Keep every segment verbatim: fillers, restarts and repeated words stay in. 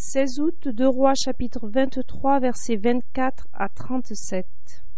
seize août, deux Rois chapitre vingt-trois, versets vingt-quatre à trente-sept.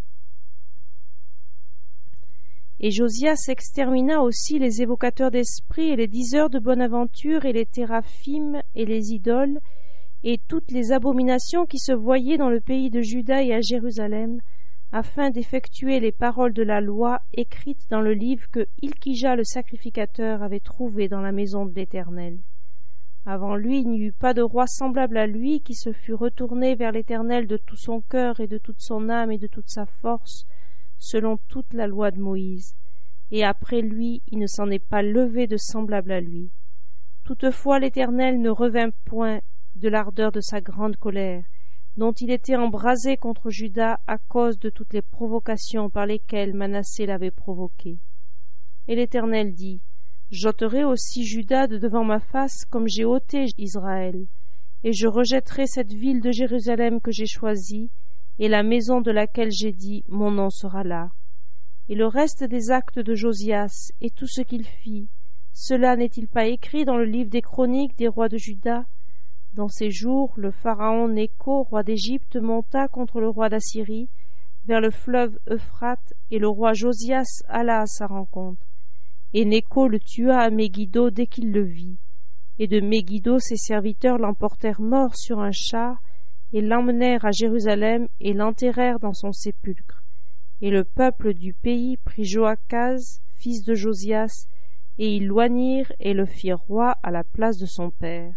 Et Josias extermina aussi les évocateurs d'esprit et les diseurs de bonne aventure et les téraphim et les idoles et toutes les abominations qui se voyaient dans le pays de Juda et à Jérusalem, afin d'effectuer les paroles de la loi écrites dans le livre que Hilkija le sacrificateur avait trouvé dans la maison de l'Éternel. Avant lui, il n'y eut pas de roi semblable à lui qui se fût retourné vers l'Éternel de tout son cœur et de toute son âme et de toute sa force, selon toute la loi de Moïse. Et après lui, il ne s'en est pas levé de semblable à lui. Toutefois, l'Éternel ne revint point de l'ardeur de sa grande colère, dont il était embrasé contre Juda à cause de toutes les provocations par lesquelles Manassé l'avait provoqué. Et l'Éternel dit: J'ôterai aussi Juda de devant ma face, comme j'ai ôté Israël, et je rejetterai cette ville de Jérusalem que j'ai choisie, et la maison de laquelle j'ai dit: Mon nom sera là. Et le reste des actes de Josias, et tout ce qu'il fit, cela n'est-il pas écrit dans le livre des chroniques des rois de Juda? Dans ces jours, le pharaon Nécho, roi d'Égypte, monta contre le roi d'Assyrie, vers le fleuve Euphrate, et le roi Josias alla à sa rencontre. Et Nécho le tua à Megiddo dès qu'il le vit. Et de Megiddo ses serviteurs l'emportèrent mort sur un char, et l'emmenèrent à Jérusalem, et l'enterrèrent dans son sépulcre. Et le peuple du pays prit Joachaz, fils de Josias, et ils l'oignirent et le firent roi à la place de son père.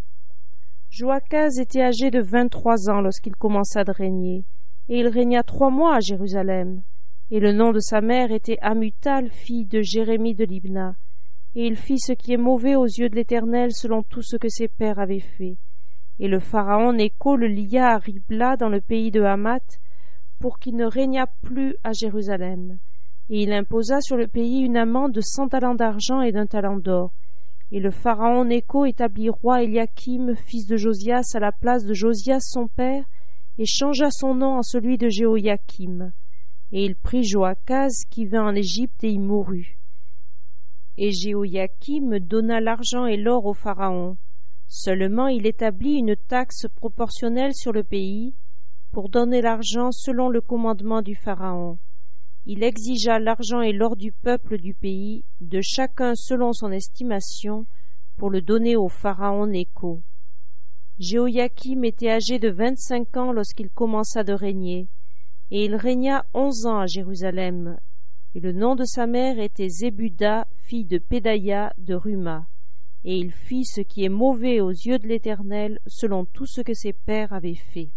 Joachaz était âgé de vingt-trois ans lorsqu'il commença de régner, et il régna trois mois à Jérusalem. Et le nom de sa mère était Amutal, fille de Jérémie de Libna. Et il fit ce qui est mauvais aux yeux de l'Éternel selon tout ce que ses pères avaient fait. Et le pharaon Nécho le lia à Ribla dans le pays de Hamath, pour qu'il ne régnât plus à Jérusalem. Et il imposa sur le pays une amende de cent talents d'argent et d'un talent d'or. Et le pharaon Nécho établit roi Éliakim, fils de Josias, à la place de Josias son père, et changea son nom en celui de Jéhoïakim. Et il prit Joachaz, qui vint en Égypte, et y mourut. Et Jéhoïakim donna l'argent et l'or au pharaon. Seulement il établit une taxe proportionnelle sur le pays, pour donner l'argent selon le commandement du pharaon. Il exigea l'argent et l'or du peuple du pays, de chacun selon son estimation, pour le donner au pharaon Nécho. Jéhoïakim était âgé de vingt-cinq ans lorsqu'il commença de régner, et il régna onze ans à Jérusalem. Et le nom de sa mère était Zébuda, fille de Pédaïa de Ruma. Et il fit ce qui est mauvais aux yeux de l'Éternel, selon tout ce que ses pères avaient fait.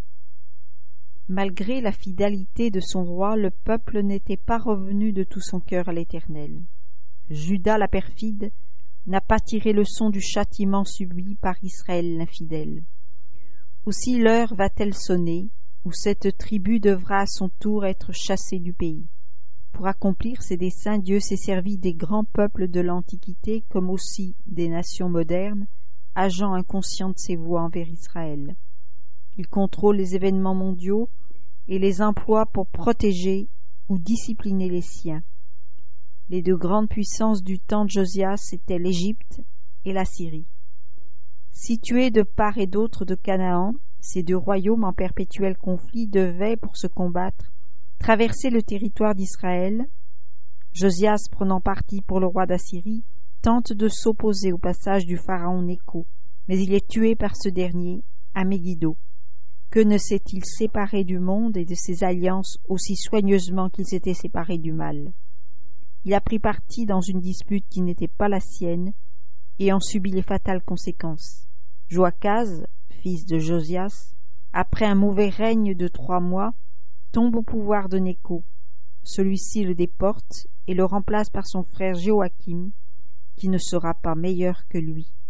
Malgré la fidélité de son roi, le peuple n'était pas revenu de tout son cœur à l'Éternel. Juda la perfide n'a pas tiré leçon du châtiment subi par Israël l'infidèle. Aussi l'heure va-t-elle sonner, où cette tribu devra à son tour être chassée du pays. Pour accomplir ses desseins, Dieu s'est servi des grands peuples de l'Antiquité comme aussi des nations modernes, agents inconscients de ses voies envers Israël. Il contrôle les événements mondiaux et les emploie pour protéger ou discipliner les siens. Les deux grandes puissances du temps de Josias étaient l'Égypte et la Syrie. Situés de part et d'autre de Canaan, ces deux royaumes en perpétuel conflit devaient, pour se combattre, traverser le territoire d'Israël. Josias, prenant parti pour le roi d'Assyrie, tente de s'opposer au passage du pharaon Nécho, mais il est tué par ce dernier à Megiddo. Que ne s'est-il séparé du monde et de ses alliances aussi soigneusement qu'il s'était séparé du mal? Il a pris parti dans une dispute qui n'était pas la sienne et en subit les fatales conséquences. Joachaz, fils de Josias, après un mauvais règne de trois mois, tombe au pouvoir de Nécho. Celui-ci le déporte et le remplace par son frère Joachim, qui ne sera pas meilleur que lui.